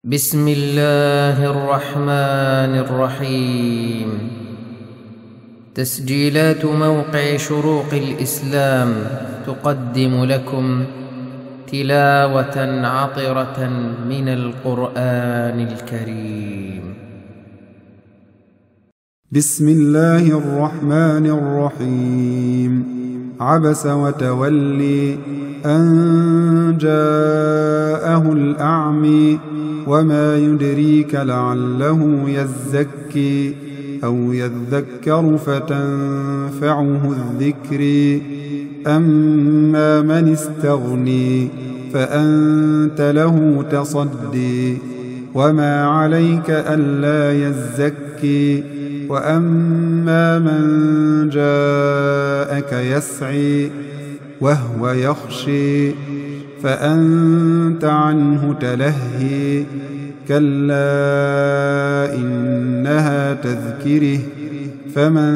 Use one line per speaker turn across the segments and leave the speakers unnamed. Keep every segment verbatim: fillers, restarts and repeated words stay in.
بسم الله الرحمن الرحيم. تسجيلات موقع شروق الإسلام تقدم لكم تلاوة عطرة من القرآن الكريم.
بسم الله الرحمن الرحيم. عبس وتولي أن جاءه الأعمي وما يدريك لعله يزكي أو يذكر فتنفعه الذكر. أما من استغني فأنت له تصدي وما عليك ألا يزكي. وأما من جاءك يسعي وهو يخشي فأنت عنه تلهي. كلا إنها تذكره فمن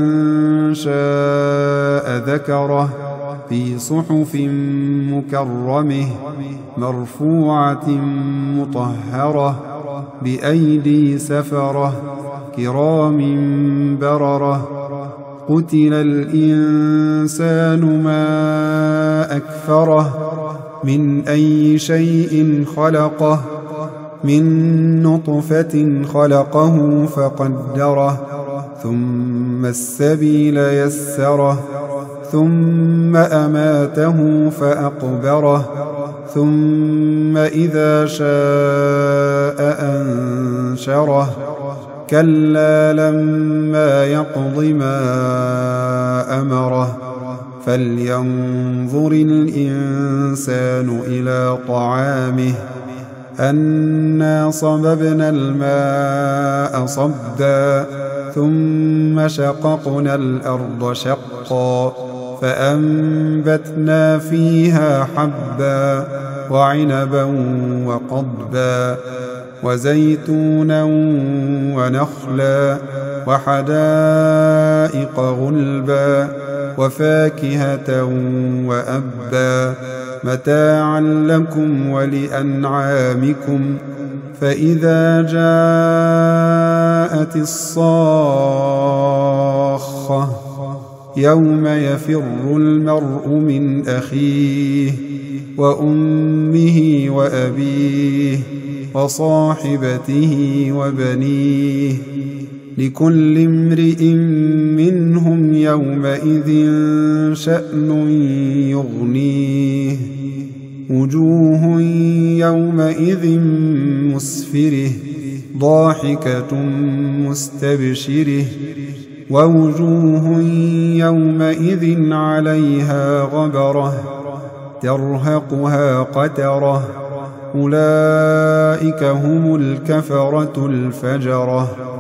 شاء ذكره في صحف مكرمه مرفوعة مطهرة بأيدي سفرة كرام بررة. قتل الإنسان ما أكفره من أي شيء خلقه من نطفة خلقه فقدره ثم السبيل يسره ثم أماته فأقبره ثم إذا شاء أنشره. كلا لما يقض ما أمره. فلينظر الإنسان إلى طعامه أنا صببنا الماء صبا ثم شققنا الأرض شقا فأنبتنا فيها حبا وعنبا وقضبا وزيتونا ونخلا وحدائق غلبا وفاكهة وأبا متاعا لكم ولأنعامكم. فإذا جاءت الصاخة يوم يفر المرء من أخيه وأمه وأبيه وصاحبته وبنيه لكل امرئ منهم يومئذ شأن يغنيه. وجوه يومئذ مسفرة ضاحكة مستبشرة ووجوه يومئذ عليها غبرة ترهقها قترة. أولئك هم الكفرة الفجرة.